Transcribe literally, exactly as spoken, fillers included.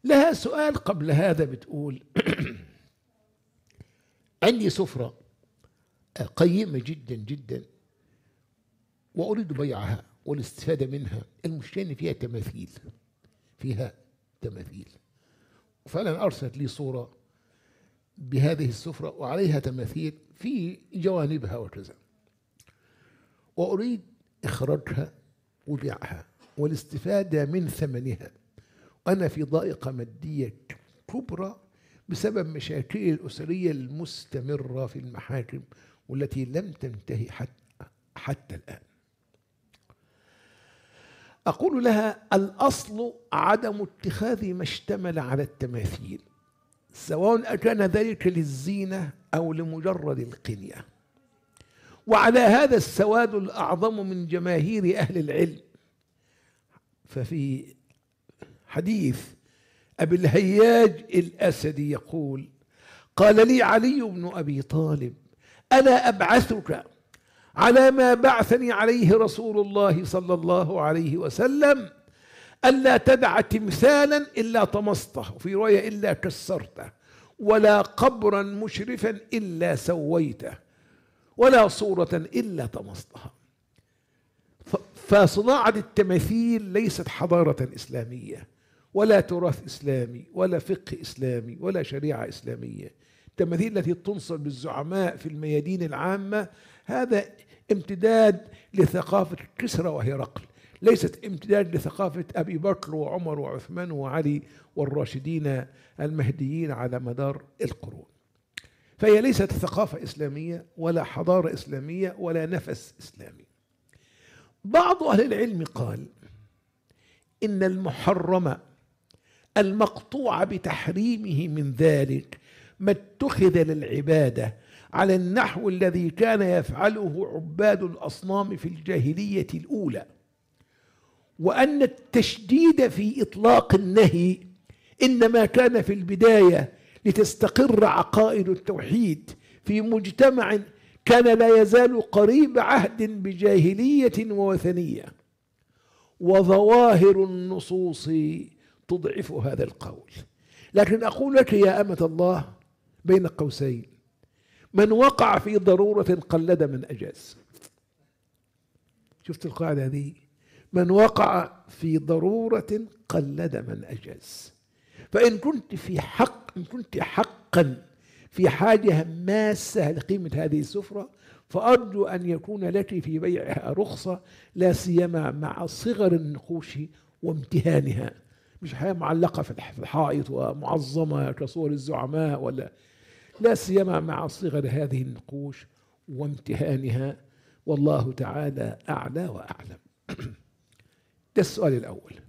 لها سؤال قبل هذا، بتقول عندي سفرة قيمة جدا جدا وأريد بيعها والاستفادة منها. المشكلة إن فيها تماثيل، فيها تماثيل، وفعلا أرسلت لي صورة بهذه السفرة وعليها تماثيل في جوانبها وكذا، وأريد إخراجها وبيعها والاستفادة من ثمنها، وأنا في ضائقة مادية كبرى بسبب مشاكل الأسرية المستمرة في المحاكم والتي لم تنتهي حتى, حتى الآن. أقول لها الأصل عدم اتخاذ ما اشتمل على التماثيل، سواء كان ذلك للزينة أو لمجرد القنية. وعلى هذا السواد الأعظم من جماهير أهل العلم. ففي حديث أبي الهياج الأسدي يقول: قال لي علي بن أبي طالب: ألا أبعثك على ما بعثني عليه رسول الله صلى الله عليه وسلم، ألا تدع تمثالا إلا طمسته، وفي رواية إلا كسرته، ولا قبرا مشرفا إلا سويته، ولا صورة إلا طمستها. فصناعة التماثيل ليست حضارة إسلامية ولا تراث إسلامي ولا فقه إسلامي ولا شريعة إسلامية. التماثيل التي تنصب بالزعماء في الميادين العامة هذا امتداد لثقافة كسرى وهرقل، ليست امتداد لثقافة أبي بكر وعمر وعثمان وعلي والراشدين المهديين على مدار القرون. فهي ليست ثقافة إسلامية ولا حضارة إسلامية ولا نفس إسلامي. بعض أهل العلم قال إن المحرم المقطوع بتحريمه من ذلك ما اتخذ للعبادة على النحو الذي كان يفعله عباد الأصنام في الجاهلية الأولى، وأن التشديد في إطلاق النهي إنما كان في البداية لتستقر عقائد التوحيد في مجتمع كان لا يزال قريب عهد بجاهلية ووثنية. وظواهر النصوص تضعف هذا القول. لكن أقول لك يا أمة الله بين قوسين: من وقع في ضرورة قلد من أجاز. شفت القاعدة هذه؟ من وقع في ضرورة قلد من أجاز. فإن كنت في حق إن كنت حقا في حاجة ماسة لقيمة هذه السفرة، فأرجو أن يكون لك في بيعها رخصة، لا سيما مع صغر النقوش وامتهانها، مش حاجة معلقة في الحائط ومعظمة كصور الزعماء، ولا لا سيما مع صغر هذه النقوش وامتهانها. والله تعالى أعلى وأعلم. ده السؤال الأول.